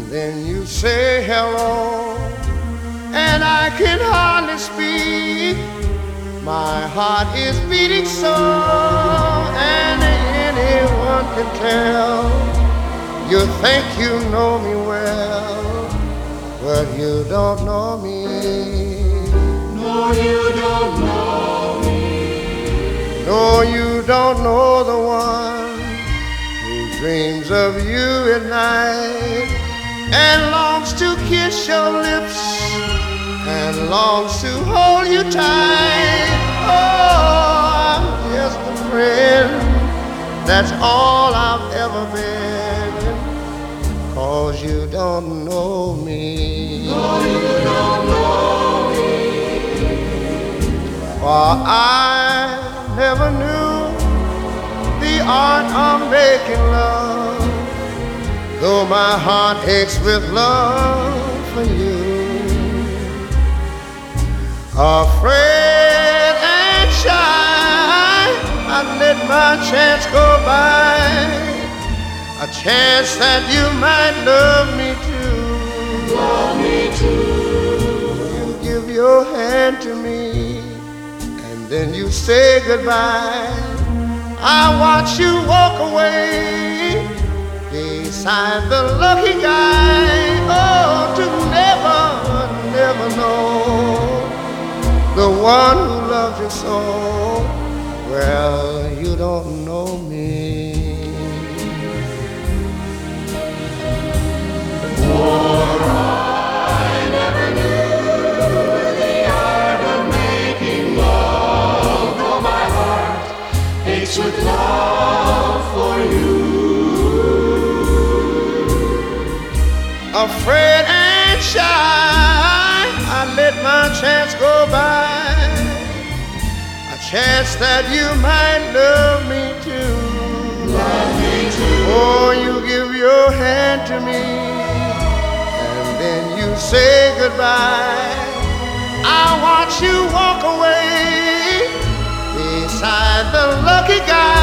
Then you say hello, and I can hardly speak. My heart is beating so, and anyone can tell. You think you know me well, but you don't know me. No, you don't know me. No, you don't know the one who dreams of you at night and longs to kiss your lips and longs to hold you tight. Oh, I'm just a friend, that's all I've ever been, 'cause you don't know me. No, you don't know me. For I never knew the art of making love, though my heart aches with love for you. Afraid and shy, I let my chance go by, a chance that you might love me too. Love me too. You give your hand to me, and then you say goodbye. I watch you walk away beside the lucky guy. Oh, to never, never know the one who loves you so. Well, you don't know me. For I never knew the art of making love, though my heart aches with love for you. Afraid and shy, I let my chance go by, a chance that you might love me too. Love me too. Oh, you give your hand to me, and then you say goodbye. I watch you walk away beside the lucky guy.